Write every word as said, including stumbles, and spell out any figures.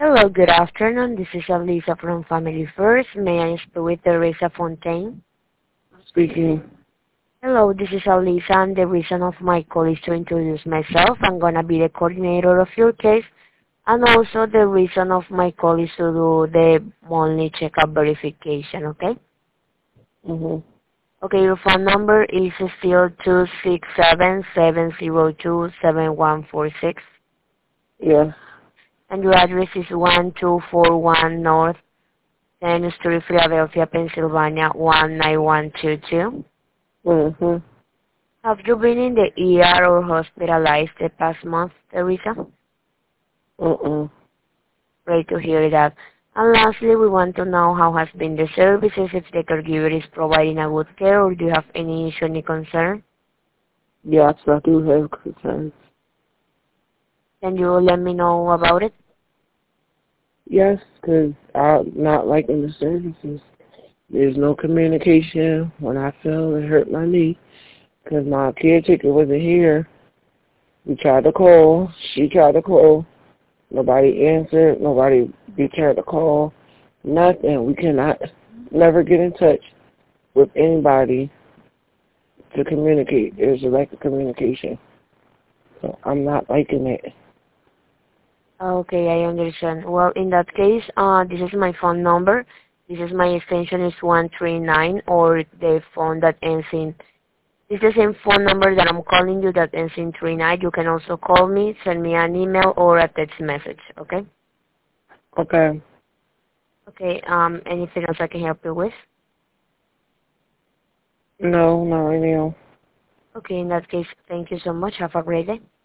Hello, good afternoon. This is Elisa from Family First. May I speak with Teresa Fontaine? Speaking. Hello, this is Elisa, and the reason of my call is to introduce myself. I'm going to be the coordinator of your case, and also the reason of my call is to do the monthly checkup verification, okay? Mhm. Okay, your phone number is still two six seven, seven zero two, seven one four six, Yeah. and your address is one two four one North tenth Street, Philadelphia, Pennsylvania, one nine one two two. Mhm. Have you been in the E R or hospitalized the past month, Teresa? Mm. Great to hear that. And lastly, we want to know how has been the services, if the caregiver is providing a good care, or do you have any issue, any concern? Yes, I do have concerns. Can you let me know about it? Yes, because I'm not liking the services. There's no communication when I fell and hurt my knee because my caretaker wasn't here. We tried to call. She tried to call. Nobody answered. Nobody returned the call. Nothing. We cannot never get in touch with anybody to communicate. There's a lack of communication. So I'm not liking it. Okay, I understand. Well, in that case, uh, this is my phone number. This is my extension is one three nine, or the phone that ends in. It's the same phone number that I'm calling you that ends in three nine. You can also call me, send me an email, or a text message. Okay. Okay. Okay. Um, anything else I can help you with? No, not right now. Okay. In that case, thank you so much. Have a great day.